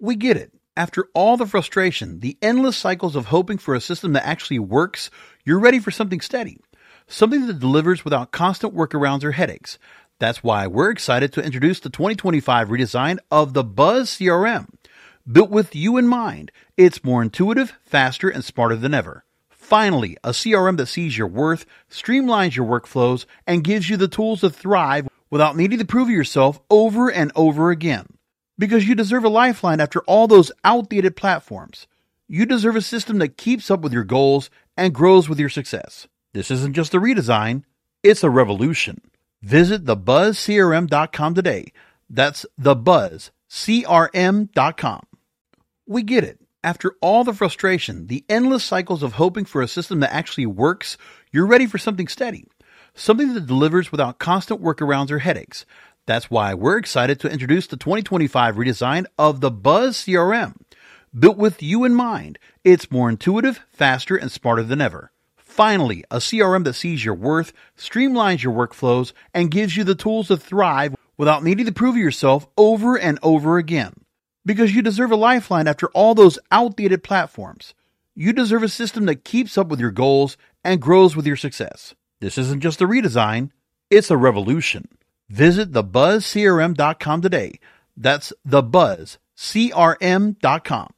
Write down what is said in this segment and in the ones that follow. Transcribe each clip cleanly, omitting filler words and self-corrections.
We get it. After all the frustration, the endless cycles of hoping for a system that actually works, you're ready for something steady. Something that delivers without constant workarounds or headaches. That's why we're excited to introduce the 2025 redesign of the Buzz CRM. Built with you in mind, it's more intuitive, faster, and smarter than ever. Finally, a CRM that sees your worth, streamlines your workflows, and gives you the tools to thrive without needing to prove yourself over and over again. Because you deserve a lifeline after all those outdated platforms. You deserve a system that keeps up with your goals and grows with your success. This isn't just a redesign, it's a revolution. Visit thebuzzcrm.com today. That's thebuzzcrm.com. We get it. After all the frustration, the endless cycles of hoping for a system that actually works, you're ready for something steady. Something that delivers without constant workarounds or headaches. That's why we're excited to introduce the 2025 redesign of the Buzz CRM. Built with you in mind, it's more intuitive, faster, and smarter than ever. Finally, a CRM that sees your worth, streamlines your workflows, and gives you the tools to thrive without needing to prove yourself over and over again. Because you deserve a lifeline after all those outdated platforms. You deserve a system that keeps up with your goals and grows with your success. This isn't just a redesign, it's a revolution. Visit thebuzzcrm.com today. That's thebuzzcrm.com.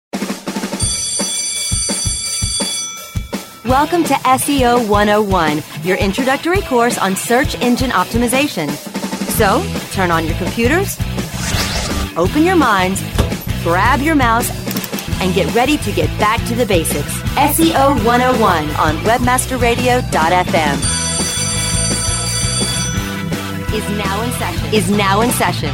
Welcome to SEO 101, your introductory course on search engine optimization. So, turn on your computers, open your minds, grab your mouse, and get ready to get back to the basics. SEO 101 on webmasterradio.fm. Is now in session.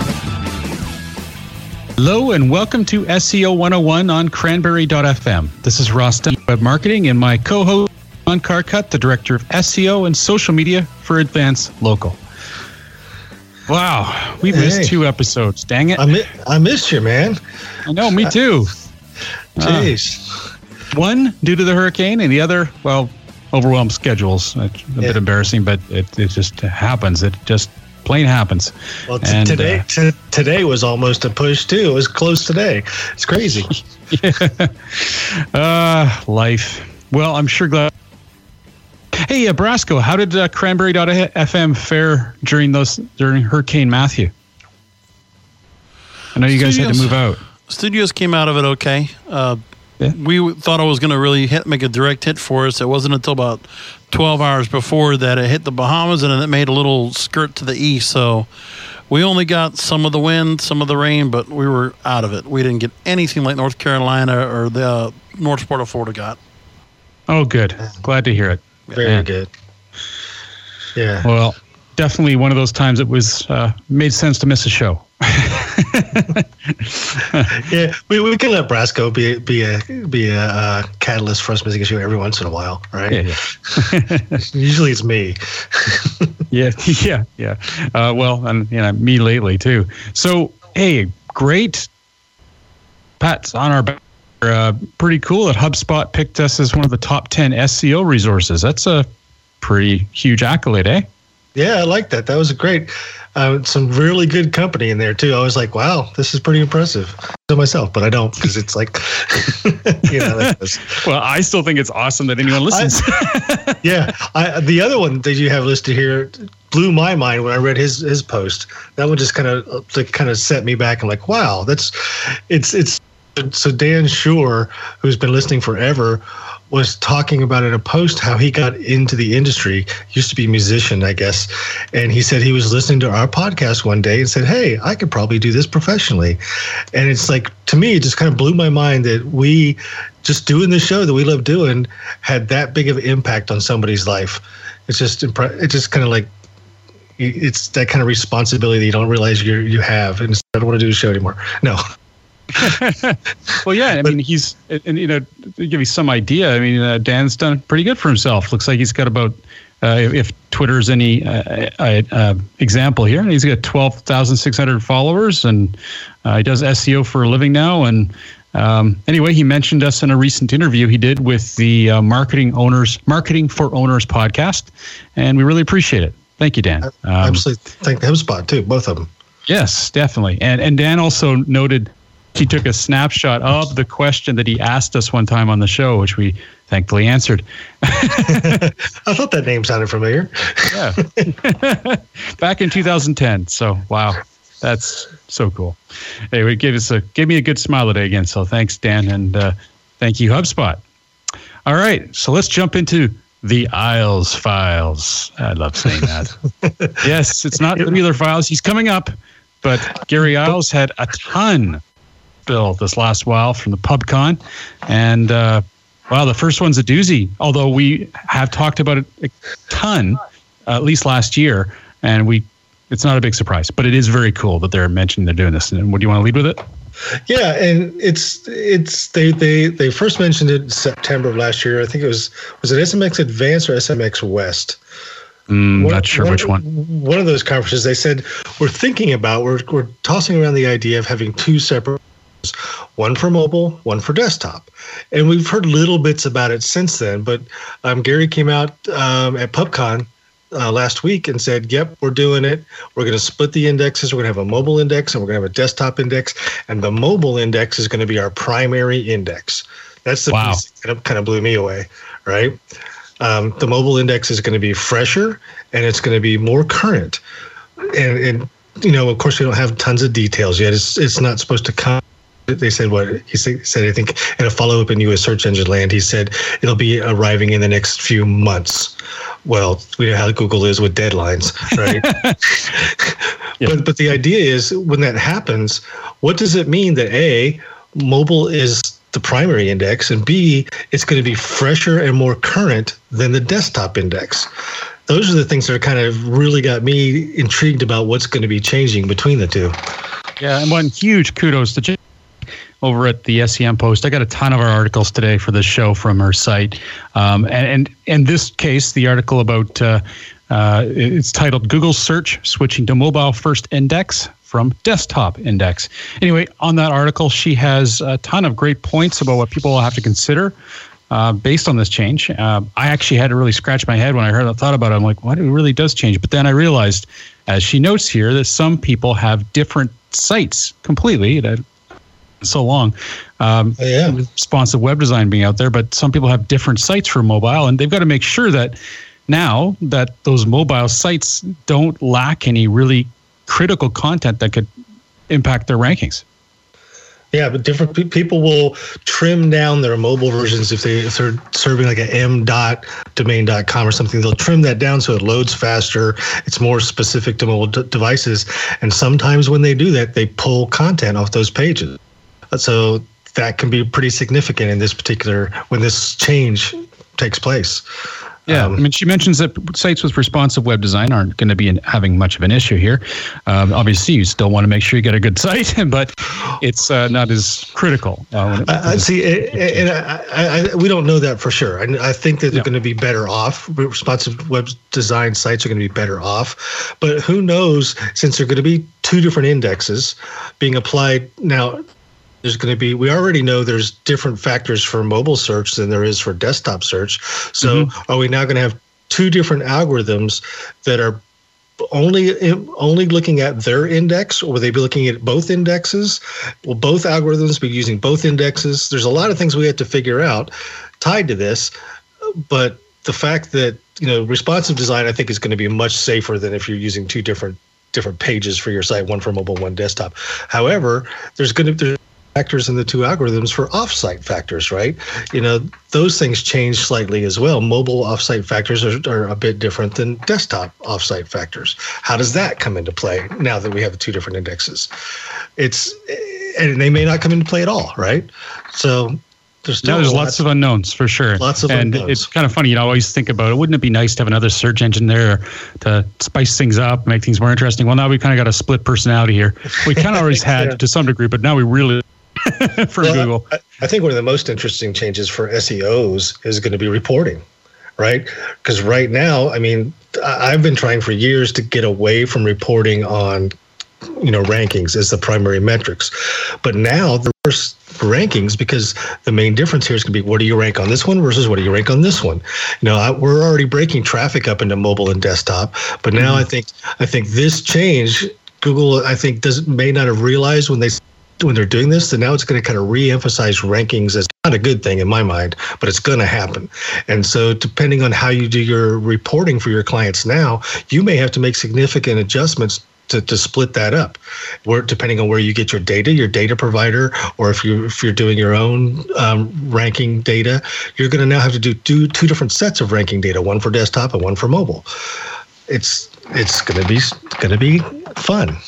Hello and welcome to SEO 101 on Cranberry.fm. This is Ross Dunn, Web Marketing, and my co-host John Carcutt, the Director of SEO and Social Media for Advance Local. Wow, we missed 2 episodes. Dang it. I missed you, man. I know, me too. Jeez. One due to the hurricane, and the other, well, overwhelmed schedules. It's a bit embarrassing, but it just happens. It just plain happens. Well, today was almost a push too. It was close today. It's crazy. Life. Well, I'm sure glad. Hey, Brasco, how did Cranberry.fm fare during Hurricane Matthew? I know you guys had to move out. Studios came out of it okay. We thought it was going to really make a direct hit for us. It wasn't until about 12 hours before that it hit the Bahamas, and then it made a little skirt to the east. So we only got some of the wind, some of the rain, but we were out of it. We didn't get anything like North Carolina or the North part of Florida got. Oh, good. Glad to hear it. Very good. Yeah. Well, definitely one of those times it was made sense to miss a show. Yeah, we can let Brasco be a catalyst for us missing a show every once in a while, right? Yeah. Usually it's me. Yeah. Well, and me lately too. So, hey, great pats on our back. Pretty cool that HubSpot picked us as one of the top 10 SEO resources. That's a pretty huge accolade, eh? Yeah, I like that. That was great. Some really good company in there too. I was like, wow, this is pretty impressive. To myself, but I don't, because it's like, Well, I still think it's awesome that anyone listens. The other one that you have listed here blew my mind when I read his post. That one just kind of set me back. I'm like, wow, it's. So Dan Shore, who's been listening forever, was talking about in a post how he got into the industry. He used to be a musician, I guess. And he said he was listening to our podcast one day and said, hey, I could probably do this professionally. And it's like, to me, it just kind of blew my mind that we just doing the show that we love doing had that big of an impact on somebody's life. It's just kind of like, it's that kind of responsibility that you don't realize you have. And I don't want to do the show anymore. No. Well, yeah, I mean, to give you some idea, I mean, Dan's done pretty good for himself. Looks like he's got about, if Twitter's any example here, he's got 12,600 followers, and he does SEO for a living now. And anyway, he mentioned us in a recent interview he did with the Marketing for Owners podcast, and we really appreciate it. Thank you, Dan. Absolutely. Thank HubSpot too, both of them. Yes, definitely. And Dan also noted He took a snapshot of the question that he asked us one time on the show, which we thankfully answered. I thought that name sounded familiar. Yeah. Back in 2010. So, wow. That's so cool. Anyway, it gave me a good smile today again. So thanks, Dan. And thank you, HubSpot. All right. So let's jump into the Isles Files. I love saying that. Yes, it's not the Wheeler Files. He's coming up. But Gary Isles had a ton built this last while from the PubCon. And, wow, the first one's a doozy. Although we have talked about it a ton, at least last year. And it's not a big surprise, but it is very cool that they're mentioning they're doing this. And what do you want to lead with it? Yeah, and it's they first mentioned it in September of last year. I think was it SMX Advanced or SMX West? Not sure which one. One of those conferences, they said we're tossing around the idea of having two separate, one for mobile, one for desktop, and we've heard little bits about it since then. But Gary came out at PubCon last week and said, yep, we're doing it. We're going to split the indexes. We're going to have a mobile index and we're going to have a desktop index. And the mobile index is going to be our primary index. That's the piece that kind of blew me away, right? The mobile index is going to be fresher and it's going to be more current. And of course, we don't have tons of details yet. It's not supposed to come. They said he said, I think in a follow-up in U.S. search engine land, he said it'll be arriving in the next few months. Well, we know how Google is with deadlines, right? Yeah. But the idea is when that happens, what does it mean that A, mobile is the primary index, and B, it's going to be fresher and more current than the desktop index? Those are the things that kind of really got me intrigued about what's going to be changing between the two. Yeah, and one huge kudos to Jim over at the SEM Post. I got a ton of our articles today for this show from her site. And in this case, the article about, it's titled Google Search Switching to Mobile First Index from Desktop Index. Anyway, on that article, she has a ton of great points about what people will have to consider based on this change. I actually had to really scratch my head when I thought about it. I'm like, what? It really does change. But then I realized, as she notes here, that some people have different sites completely. So long, responsive web design being out there, but some people have different sites for mobile, and they've got to make sure that now that those mobile sites don't lack any really critical content that could impact their rankings. Yeah, but different people will trim down their mobile versions if they're serving like a m.domain.com or something. They'll trim that down so it loads faster. It's more specific to mobile devices, and sometimes when they do that, they pull content off those pages. So that can be pretty significant in this particular, when this change takes place. Yeah, I mean, she mentions that sites with responsive web design aren't going to be having much of an issue here. Obviously, you still want to make sure you get a good site, but it's not as critical. We don't know that for sure. I think that they're going to be better off. Responsive web design sites are going to be better off. But who knows, since there are going to be two different indexes being applied now, there's going to be, we already know there's different factors for mobile search than there is for desktop search. So are we now going to have two different algorithms that are only looking at their index, or will they be looking at both indexes? Will both algorithms be using both indexes? There's a lot of things we have to figure out tied to this, but the fact that, responsive design, I think, is going to be much safer than if you're using two different pages for your site, one for mobile, one desktop. However, there's factors in the two algorithms for offsite factors, right? Those things change slightly as well. Mobile offsite factors are a bit different than desktop offsite factors. How does that come into play now that we have the two different indexes? And they may not come into play at all, right? So there's lots of unknowns for sure. Lots of unknowns. And it's kind of funny, I always think about it. Wouldn't it be nice to have another search engine there to spice things up, make things more interesting? Well, now we kind of got a split personality here. We kind of always had to some degree, but now we really Google. I think one of the most interesting changes for SEOs is going to be reporting, right? Because right now, I mean, I've been trying for years to get away from reporting on, rankings as the primary metrics. But now the worst rankings, because the main difference here is going to be what do you rank on this one versus what do you rank on this one? We're already breaking traffic up into mobile and desktop, but now I think this change, Google, I think, may not have realized when they doing this, then now it's going to kind of re-emphasize rankings as not a good thing in my mind, but it's going to happen. And so depending on how you do your reporting for your clients now, you may have to make significant adjustments to split that up, where depending on where you get your data provider, or if you're doing your own ranking data, you're going to now have to do two different sets of ranking data, one for desktop and one for mobile. It's going to be fun.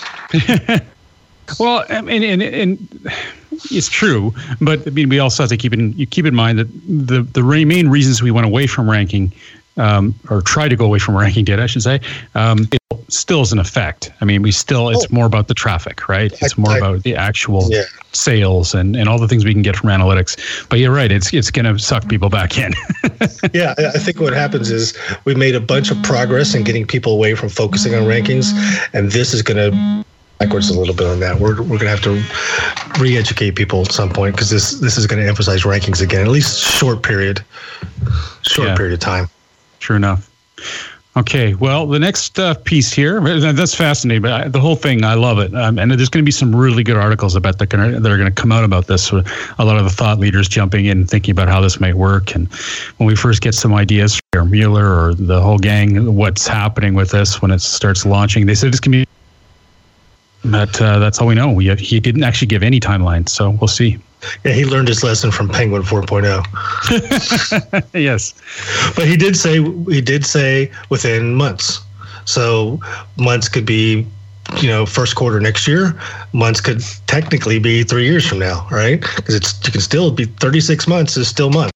Well, and it's true, but I mean, we also have to keep in mind that the main reasons we went away from ranking, or try to go away from ranking data, I should say, it still is an effect. I mean, it's more about the traffic, right? It's more about the actual sales and all the things we can get from analytics. But you're right, it's going to suck people back in. Yeah, I think what happens is we made a bunch of progress in getting people away from focusing on rankings, and this is going to backwards a little bit on that. We're going to have to re-educate people at some point, because this is going to emphasize rankings again, at least short period of time. Sure enough. Okay, well, the next piece here, that's fascinating, but the whole thing, I love it. And there's going to be some really good articles that are going to come out about this. So a lot of the thought leaders jumping in and thinking about how this might work. And when we first get some ideas from Mueller or the whole gang, what's happening with this when it starts launching, they said it's going to be. But that's all we know. He didn't actually give any timeline, so we'll see. Yeah, he learned his lesson from Penguin 4.0. Yes, but he did say within months. So months could be, first quarter next year. Months could technically be 3 years from now, right? Because you can still be 36 months is still months.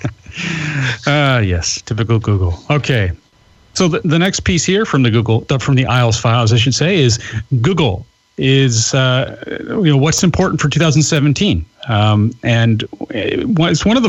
Yes, typical Google. Okay. So the next piece here from the IELTS files, I should say, is Google is what's important for 2017, and it's one of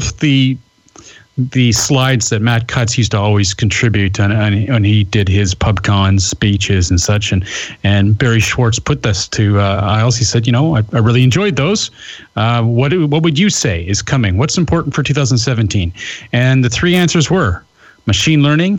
the slides that Matt Cutts used to always contribute when he did his PubCon speeches and such, and Barry Schwartz put this to IELTS. He said, I really enjoyed those. What would you say is coming? What's important for 2017? And the three answers were machine learning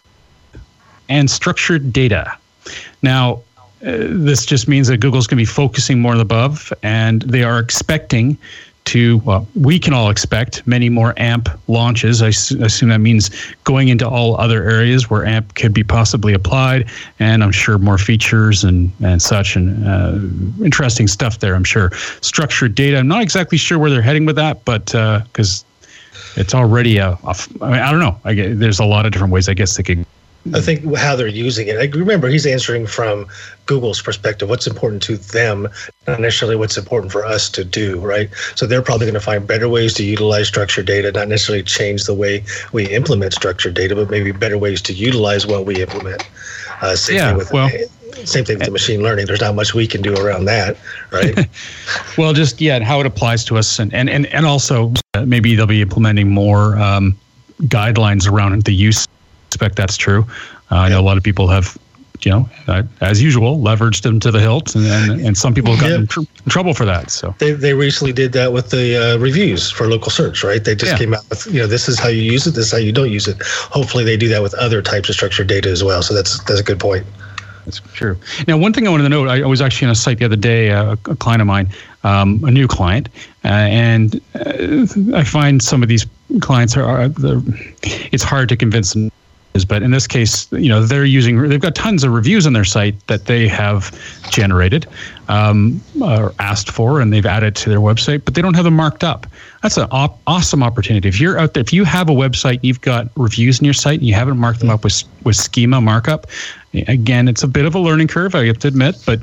and structured data. Now, this just means that Google's going to be focusing more on the above, and they are expecting we can all expect many more AMP launches. I assume that means going into all other areas where AMP could be possibly applied, and I'm sure more features and such, and interesting stuff there, I'm sure. Structured data, I'm not exactly sure where they're heading with that, but because it's already I don't know. There's a lot of different ways I guess they could. I think how they're using it. Remember, he's answering from Google's perspective, what's important to them, not necessarily what's important for us to do, right? So they're probably going to find better ways to utilize structured data, not necessarily change the way we implement structured data, but maybe better ways to utilize what we implement. Same thing with the machine learning. There's not much we can do around that, right? Well, just, how it applies to us. And also maybe they'll be implementing more guidelines around the use. I expect that's true. I know a lot of people have, as usual, leveraged them to the hilt, and some people have gotten in trouble for that. So they recently did that with the reviews for local search, right? They just came out with, this is how you use it, this is how you don't use it. Hopefully they do that with other types of structured data as well. So that's a good point. That's true. Now, one thing I wanted to note, I was actually on a site the other day, a client of mine, a new client, and I find some of these clients it's hard to convince them. But in this case, they've got tons of reviews on their site that they have generated or asked for, and they've added to their website, but they don't have them marked up. That's an awesome opportunity. If you're out there, if you have a website, you've got reviews in your site, and you haven't marked them up with schema markup, again, it's a bit of a learning curve, I have to admit, but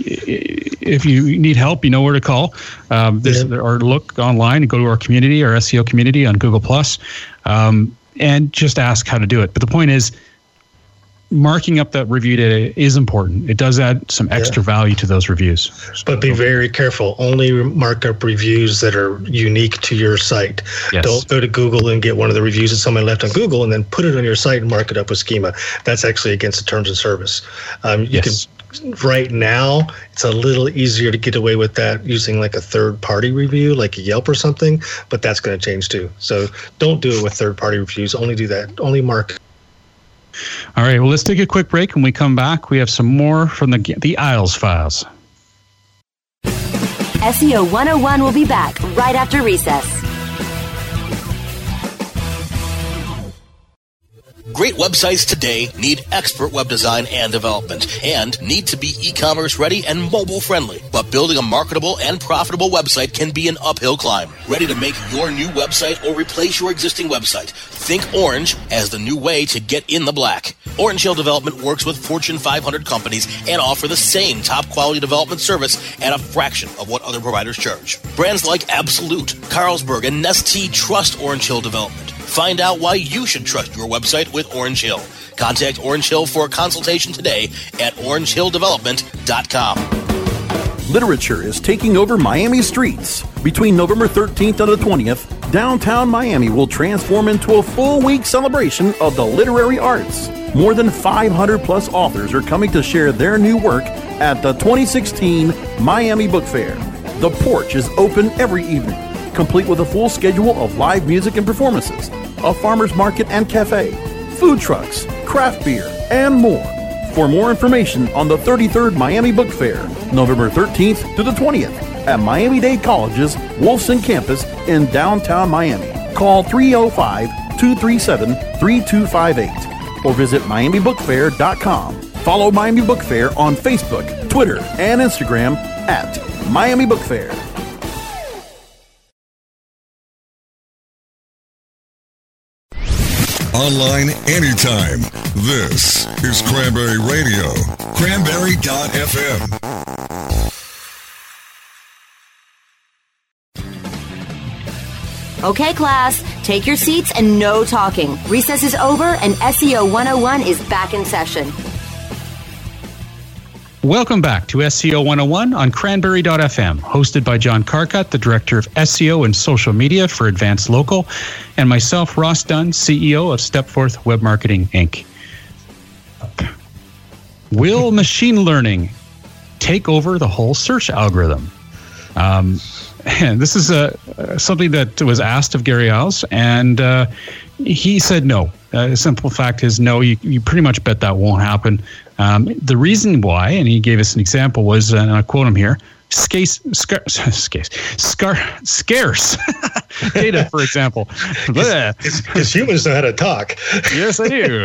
if you need help, you know where to call. Or look online and go to our community, our SEO community on Google+. And just ask how to do it. But the point is, marking up that review data is important. It does add some extra value to those reviews. But be very careful. Only mark up reviews that are unique to your site. Yes. Don't go to Google and get one of the reviews that somebody left on Google and then put it on your site and mark it up with schema. That's actually against the terms of service. Right now, it's a little easier to get away with that using like a third-party review, like a Yelp or something, but that's going to change too. So don't do it with third-party reviews. Only do that. Only mark. All right, well, let's take a quick break. When we come back, we have some more from the IELTS files. SEO 101 will be back right after recess. Great websites today need expert web design and development and need to be e-commerce ready and mobile friendly. But building a marketable and profitable website can be an uphill climb. Ready to make your new website or replace your existing website? Think Orange as the new way to get in the black. Orange Hill Development works with Fortune 500 companies and offer the same top quality development service at a fraction of what other providers charge. Brands like Absolute, Carlsberg, and Nestea trust Orange Hill Development. Find out why you should trust your website with Orange Hill. Contact Orange Hill for a consultation today at orangehilldevelopment.com. Literature is taking over Miami streets. Between November 13th and the 20th, downtown Miami will transform into a full-week celebration of the literary arts. More than 500 plus authors are coming to share their new work at the 2016 Miami Book Fair. The porch is open every evening, complete with a full schedule of live music and performances, a farmer's market and cafe, food trucks, craft beer, and more. For more information on the 33rd Miami Book Fair, November 13th to the 20th at Miami-Dade College's Wolfson campus in downtown Miami. Call 305-237-3258 or visit MiamiBookFair.com. Follow Miami Book Fair on Facebook, Twitter, and Instagram at Miami Book Fair. Online anytime. This is Cranberry Radio. Cranberry.fm. Okay, class, take your seats and no talking. Recess is over and SEO 101 is back in session. Welcome back to SEO 101 on Cranberry.fm, hosted by John Carcutt, the Director of SEO and Social Media for Advanced Local, and myself, Ross Dunn, CEO of Stepforth Web Marketing, Inc. Will machine learning take over the whole search algorithm? And this is something that was asked of Gary Iles, and he said no. The simple fact is no, you pretty much bet that won't happen. The reason why, and he gave us an example, was, and I quote him here, scarce data, for example. Because humans know how to talk. Yes, I do.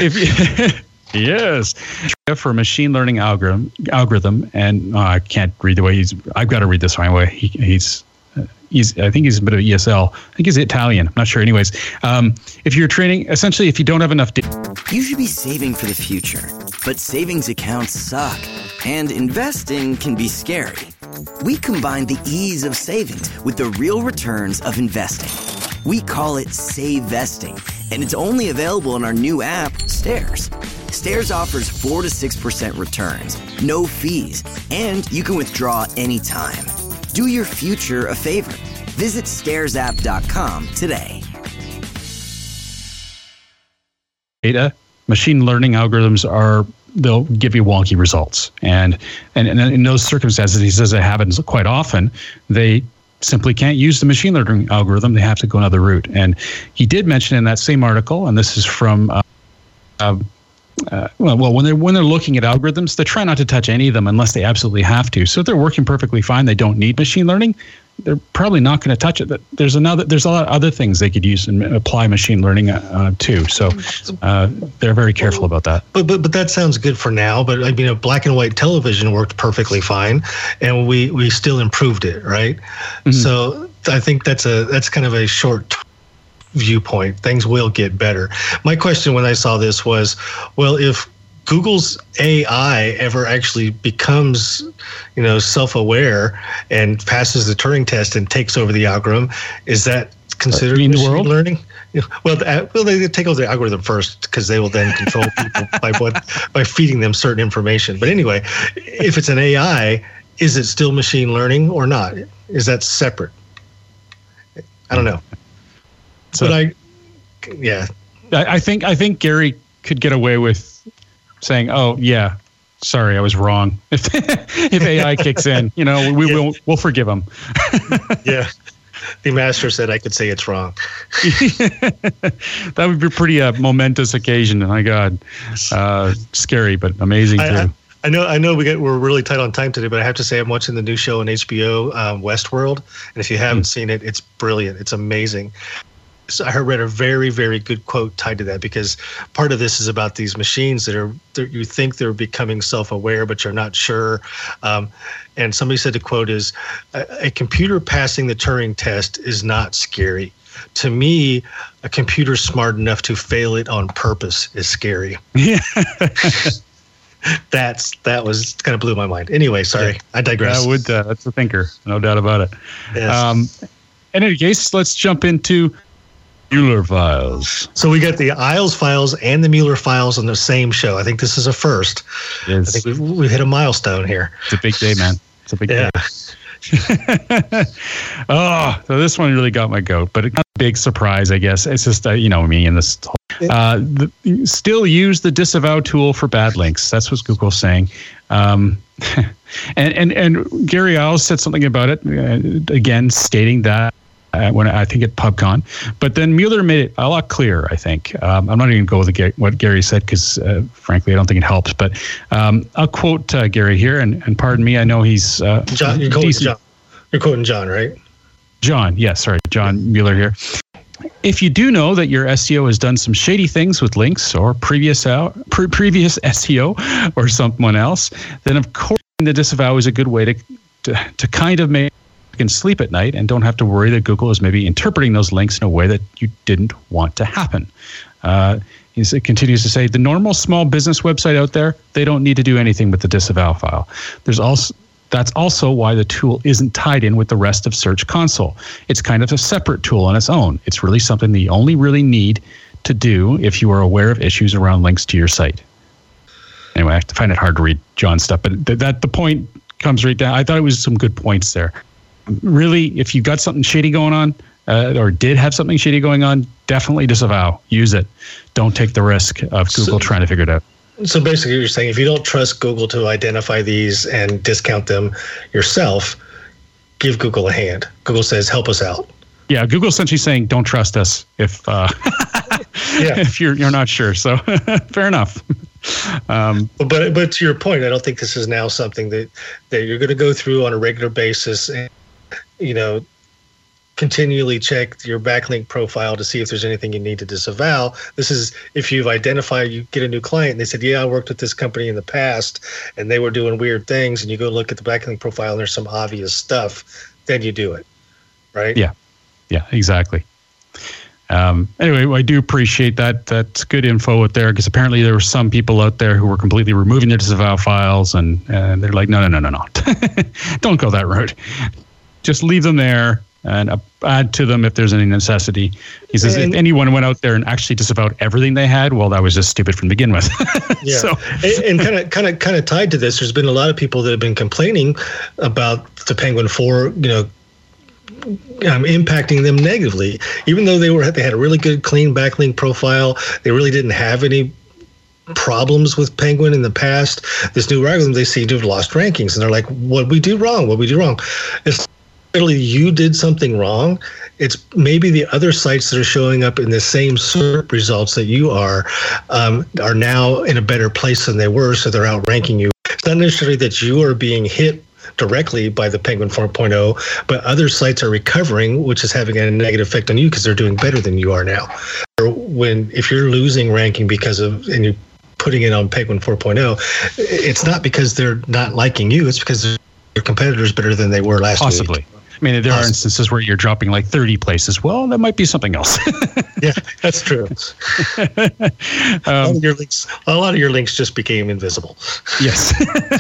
Yes, for a machine learning algorithm, and I can't read the way I've got to read this my way. He's I think he's a bit of ESL. I think he's Italian. I'm not sure. Anyways, if you're training, essentially, if you don't have enough data. You should be saving for the future, but savings accounts suck, and investing can be scary. We combine the ease of savings with the real returns of investing. We call it Save Vesting, and it's only available in our new app, Stairs. Stairs offers 4 to 6% returns, no fees, and you can withdraw anytime. Do your future a favor. Visit stairsapp.com today. Data, machine learning algorithms they'll give you wonky results. And in those circumstances, he says it happens quite often. They simply can't use the machine learning algorithm. They have to go another route. And he did mention in that same article, and this is from when they're looking at algorithms, they try not to touch any of them unless they absolutely have to. So if they're working perfectly fine, they don't need machine learning, they're probably not going to touch it. But there's a lot of other things they could use and apply machine learning to. So they're very careful about that. But that sounds good for now. But I mean, black and white television worked perfectly fine, and we still improved it, right? Mm-hmm. So I think that's kind of a short viewpoint. Things will get better. My question when I saw this was, well, if Google's AI ever actually becomes, self-aware and passes the Turing test and takes over the algorithm, is that considered machine learning? Well, they take over the algorithm first because they will then control people by feeding them certain information. But anyway, if it's an AI, is it still machine learning or not? Is that separate? I don't know. So, but I think Gary could get away with saying, "Oh yeah, sorry, I was wrong." If AI kicks in, we'll forgive him. Yeah, the master said I could say it's wrong. That would be a pretty momentous occasion. My God, scary but amazing too. I know we're really tight on time today, but I have to say I'm watching the new show on HBO, Westworld, and if you haven't seen it, it's brilliant. It's amazing. So I read a very, very good quote tied to that, because part of this is about these machines that you think they're becoming self-aware, but you're not sure. And somebody said the quote is, "A computer passing the Turing test is not scary. To me, a computer smart enough to fail it on purpose is scary." Yeah. That was kind of blew my mind. Anyway, sorry, yeah. I digress. That's a thinker, no doubt about it. Yes. In any case, let's jump into Mueller files. So we got the Isles files and the Mueller files on the same show. I think this is a first. I think we've hit a milestone here. It's a big day, man. It's a big day. Oh, so this one really got my goat, but it's not a big surprise, I guess. It's just, me and this whole, still use the disavow tool for bad links. That's what Google's saying. And Gary Isles said something about it, again, stating that when I think at PubCon, but then Mueller made it a lot clearer, I think. I'm not even going to go with what Gary said because, frankly, I don't think it helps. But I'll quote Gary here, and pardon me, I know he's John. You're quoting John, right? John, yes, sorry, John Mueller here. If you do know that your SEO has done some shady things with links or previous SEO or someone else, then of course the disavow is a good way to kind of make can sleep at night and don't have to worry that Google is maybe interpreting those links in a way that you didn't want to happen. It continues to say, the normal small business website out there, they don't need to do anything with the disavow file. That's also why the tool isn't tied in with the rest of Search Console. It's kind of a separate tool on its own. It's really something that you only really need to do if you are aware of issues around links to your site. Anyway, I find it hard to read John's stuff, but the point comes right down. I thought it was some good points there. Really, if you got something shady going on, or did have something shady going on, definitely disavow. Use it. Don't take the risk of Google trying to figure it out. So basically, you're saying if you don't trust Google to identify these and discount them yourself, give Google a hand. Google says, help us out. Yeah, Google's essentially saying, don't trust us if if you're not sure. So fair enough. But to your point, I don't think this is now something that you're going to go through on a regular basis and continually check your backlink profile to see if there's anything you need to disavow. This is if you've identified, you get a new client and they said, yeah, I worked with this company in the past and they were doing weird things, and you go look at the backlink profile and there's some obvious stuff, then you do it, right? Yeah, exactly. Anyway, I do appreciate that. That's good info out there, because apparently there were some people out there who were completely removing their disavow files, and they're like, no. Don't go that route. Just leave them there and add to them if there's any necessity. He says, if anyone went out there and actually disavowed everything they had, well, that was just stupid from the begin with. Yeah. So, and kind of tied to this, there's been a lot of people that have been complaining about the Penguin 4, impacting them negatively, even though they had a really good, clean backlink profile. They really didn't have any problems with Penguin in the past. This new algorithm, they seem to have lost rankings, and they're like, "What we do wrong? It's literally you did something wrong. It's maybe the other sites that are showing up in the same search results that you are now in a better place than they were, so they're outranking you. It's not necessarily that you are being hit directly by the Penguin 4.0, but other sites are recovering, which is having a negative effect on you because they're doing better than you are now. If you're losing ranking and you're putting it on Penguin 4.0, it's not because they're not liking you, it's because your competitors better than they were last week. Possibly. I mean, there are instances where you're dropping like 30 places. Well, that might be something else. Yeah, that's true. A lot of your links just became invisible. Yes.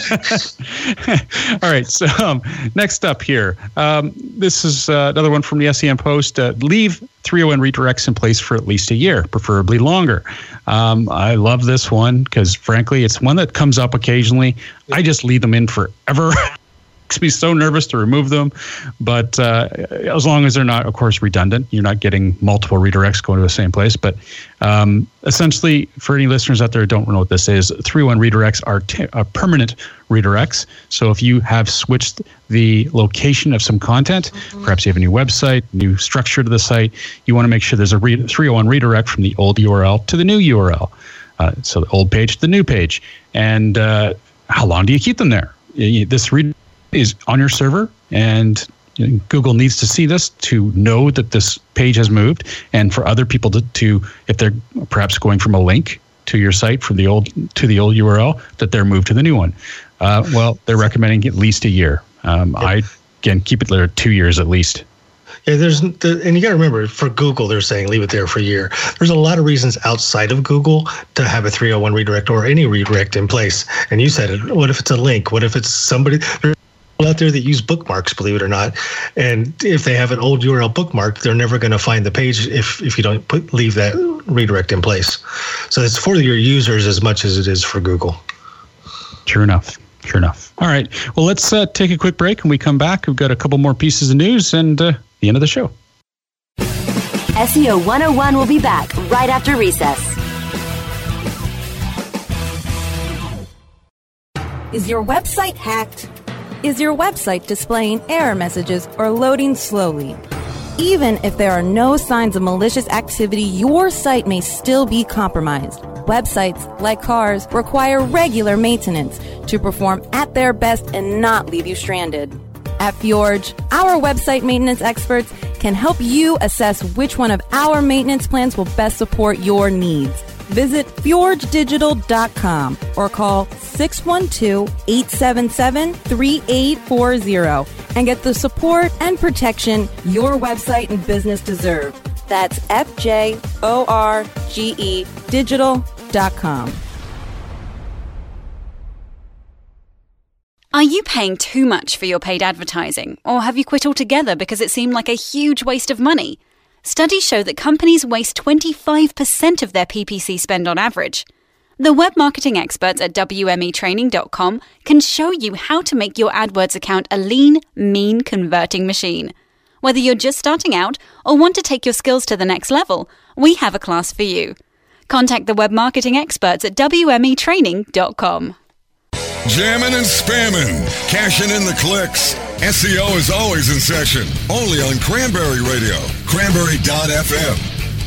All right. So next up here, this is another one from the SEM Post. Leave 301 redirects in place for at least a year, preferably longer. I love this one because, frankly, it's one that comes up occasionally. I just leave them in forever. Makes me so nervous to remove them, but as long as they're not, of course, redundant, you're not getting multiple redirects going to the same place. But essentially, for any listeners out there who don't know what this is, 301 redirects are permanent redirects. So if you have switched the location of some content, perhaps you have a new website, new structure to the site, you want to make sure there's a 301 redirect from the old URL to the new URL. So the old page to the new page. And how long do you keep them there? This read is on your server, and Google needs to see this to know that this page has moved, and for other people to if they're perhaps going from a link to your site from the old URL, that they're moved to the new one. Well, they're recommending at least a year. I again keep it there 2 years at least. Yeah, and you got to remember, for Google, they're saying leave it there for a year. There's a lot of reasons outside of Google to have a 301 redirect or any redirect in place. And you said it. What if it's a link? What if it's somebody? There's people out there that use bookmarks, believe it or not. And if they have an old URL bookmarked, they're never going to find the page if you don't leave that redirect in place. So it's for your users as much as it is for Google. Sure enough. All right. Well, let's take a quick break. When we come back, we've got a couple more pieces of news and the end of the show. SEO 101 will be back right after recess. Is your website hacked? Is your website displaying error messages or loading slowly? Even if there are no signs of malicious activity, your site may still be compromised. Websites, like cars, require regular maintenance to perform at their best and not leave you stranded. At Fjorge, our website maintenance experts can help you assess which one of our maintenance plans will best support your needs. Visit fjorgedigital.com or call 612-877-3840 and get the support and protection your website and business deserve. That's FJORGE digital.com. Are you paying too much for your paid advertising, or have you quit altogether because it seemed like a huge waste of money? Studies show that companies waste 25% of their PPC spend on average. The web marketing experts at WMEtraining.com can show you how to make your AdWords account a lean, mean converting machine. Whether you're just starting out or want to take your skills to the next level, we have a class for you. Contact the web marketing experts at WMEtraining.com. Jamming and spamming, cashing in the clicks. SEO is always in session. Only on Cranberry Radio, Cranberry.fm.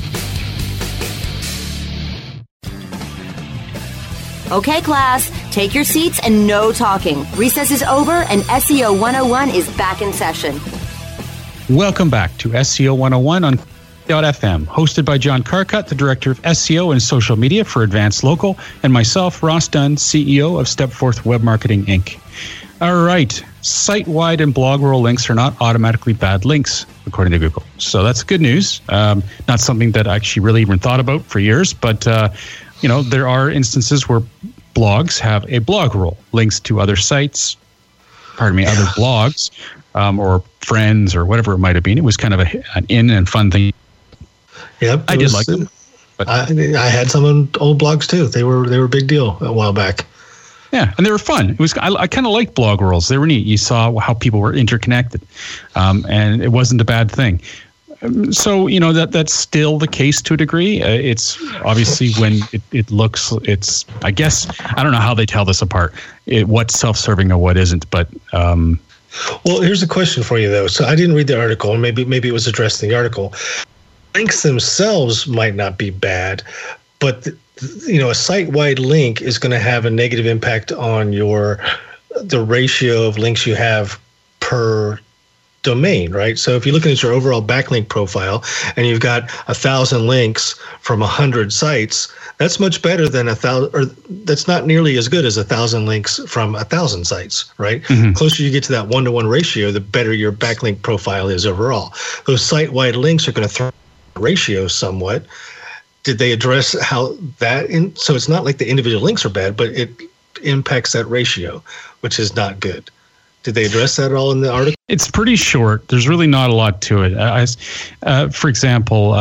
Okay, class, take your seats and no talking. Recess is over and SEO 101 is back in session. Welcome back to SEO 101 on FM, hosted by John Carcutt, the Director of SEO and Social Media for Advanced Local, and myself, Ross Dunn, CEO of Stepforth Web Marketing, Inc. All right, site-wide and blog roll links are not automatically bad links, according to Google. So that's good news. Not something that I actually really even thought about for years, but there are instances where blogs have a blog roll, links to other sites, other blogs, or friends, or whatever it might have been. It was kind of an in and fun thing. Yep, I did like them. But I had some old blogs too. They were a big deal a while back. Yeah, and they were fun. It was I kind of liked blog rolls. They were neat. You saw how people were interconnected, and it wasn't a bad thing. So that's still the case to a degree. It's obviously when it looks. It's I guess I don't know how they tell this apart. What's self-serving or what isn't, but. Well, here's a question for you though. So I didn't read the article, and maybe it was addressed in the article. Links themselves might not be bad, but a site-wide link is going to have a negative impact on the ratio of links you have per domain, right? So if you're looking at your overall backlink profile and you've got 1,000 links from 100 sites, that's much better than 1,000, or that's not nearly as good as 1,000 links from 1,000 sites, right? Mm-hmm. The closer you get to that 1-to-1 ratio, the better your backlink profile is overall. Those site-wide links are going to throw ratio somewhat. Did they address how that so it's not like the individual links are bad, but it impacts that ratio, which is not good. Did they address that at all in the article? It's pretty short. There's really not a lot to it. For example,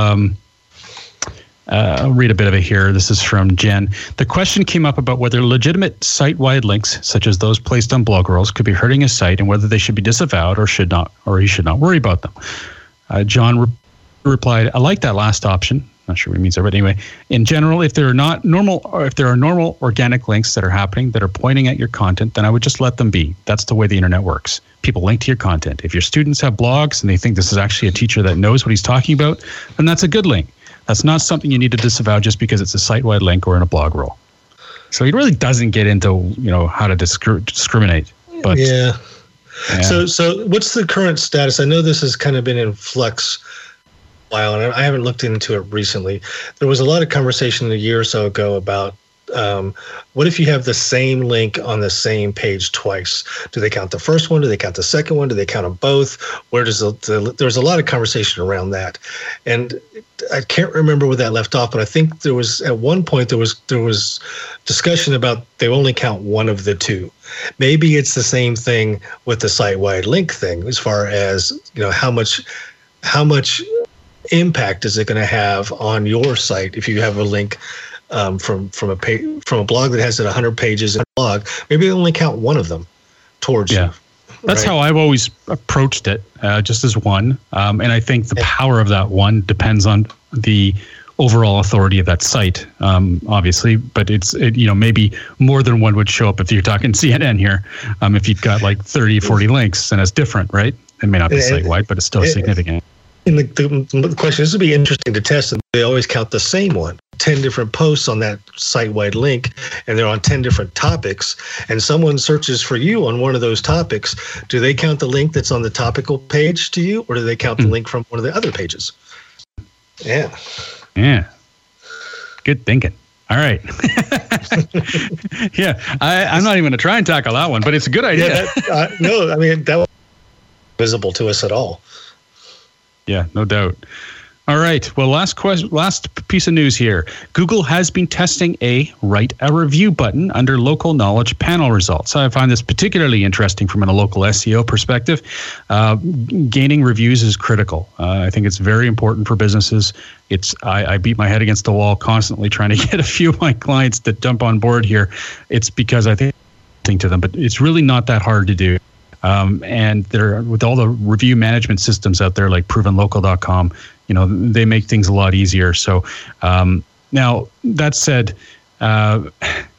I'll read a bit of it here. This is from Jen. The question came up about whether legitimate site-wide links, such as those placed on blog rolls, could be hurting a site and whether they should be disavowed or he should not worry about them. John replied, I like that last option. Not sure what he means there, but anyway, in general, if there are normal organic links that are happening that are pointing at your content, then I would just let them be. That's the way the internet works. People link to your content. If your students have blogs and they think this is actually a teacher that knows what he's talking about, then that's a good link. That's not something you need to disavow just because it's a site-wide link or in a blog roll. So he really doesn't get into, how to discriminate. But yeah. So what's the current status? I know this has kind of been in flux a while, and I haven't looked into it recently. There was a lot of conversation a year or so ago about what if you have the same link on the same page twice? Do they count the first one? Do they count the second one? Do they count them both? Where does there's a lot of conversation around that, and I can't remember where that left off. But I think there was at one point there was discussion about they only count one of the two. Maybe it's the same thing with the site-wide link thing, as far as how much impact is it going to have on your site if you have a link from a blog that has 100 pages in a blog. Maybe they only count one of them towards you. That's how I've always approached it, just as one. And I think the power of that one depends on the overall authority of that site, obviously. But it's maybe more than one would show up if you're talking CNN here. If you've got like 30, 40 links, then it's different, right? It may not be site-wide, but it's still significant. And the question, this would be interesting to test, and they always count the same one. 10 different posts on that site-wide link, and they're on 10 different topics, and someone searches for you on one of those topics. Do they count the link that's on the topical page to you, or do they count the link from one of the other pages? Yeah. Good thinking. All right. I'm not even going to try and tackle that one, but it's a good idea. No, I mean, that wasn't visible to us at all. Yeah, no doubt. All right. Well, last piece of news here. Google has been testing a write a review button under local knowledge panel results. I find this particularly interesting from a local SEO perspective. Gaining reviews is critical. I think it's very important for businesses. I beat my head against the wall constantly trying to get a few of my clients to jump on board here. It's because I think to them, but it's really not that hard to do. And they're, with all the review management systems out there like provenlocal.com, they make things a lot easier. So now that said, adding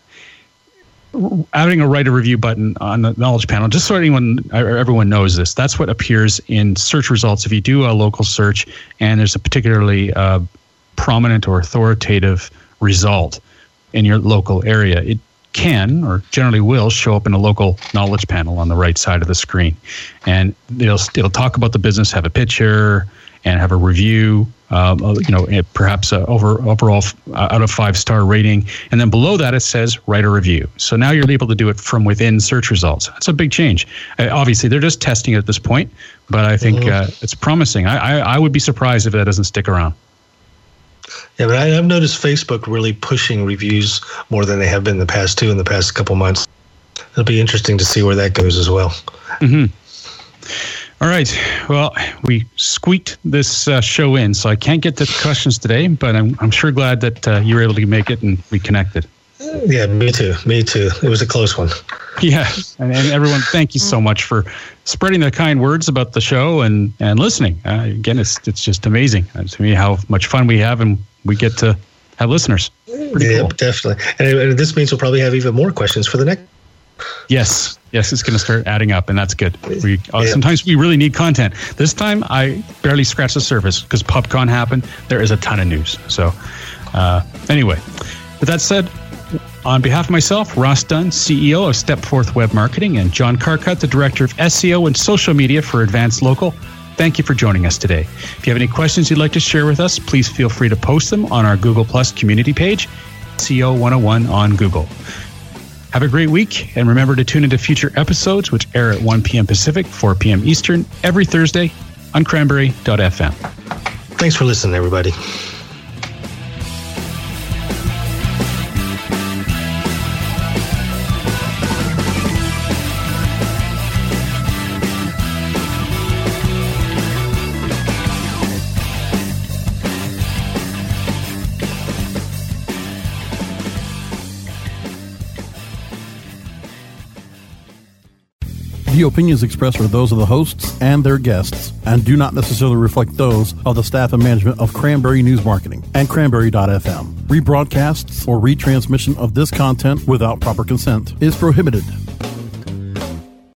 a write a review button on the knowledge panel, just so everyone knows this, that's what appears in search results if you do a local search and there's a particularly prominent or authoritative result in your local area. It can or generally will show up in a local knowledge panel on the right side of the screen, and it'll talk about the business, have a picture, and have a review, perhaps overall out of 5-star rating, and then below that it says write a review. So now you're able to do it from within search results. That's a big change. Obviously, they're just testing it at this point, but I think it's promising. I would be surprised if that doesn't stick around. Yeah, but I've noticed Facebook really pushing reviews more than they have been in the past couple months. It'll be interesting to see where that goes as well. Mm-hmm. All right. Well, we squeaked this show in, so I can't get to questions today, but I'm sure glad that you were able to make it and we connected. Yeah, me too. It was a close one. Yeah, and everyone, thank you so much for spreading the kind words about the show and listening. Again, it's just amazing to me how much fun we have, and we get to have listeners. Pretty cool. Definitely. And this means we'll probably have even more questions for the next. Yes, it's going to start adding up, and that's good. Sometimes we really need content. This time, I barely scratched the surface because PubCon happened. There is a ton of news. So anyway, with that said, on behalf of myself, Ross Dunn, CEO of Stepforth Web Marketing, and John Carcutt, the Director of SEO and Social Media for Advanced Local, thank you for joining us today. If you have any questions you'd like to share with us, please feel free to post them on our Google Plus community page, SEO 101 on Google. Have a great week, and remember to tune into future episodes, which air at 1 p.m. Pacific, 4 p.m. Eastern, every Thursday on cranberry.fm. Thanks for listening, everybody. The opinions expressed are those of the hosts and their guests and do not necessarily reflect those of the staff and management of Cranberry News Marketing and Cranberry.fm. Rebroadcasts or retransmission of this content without proper consent is prohibited.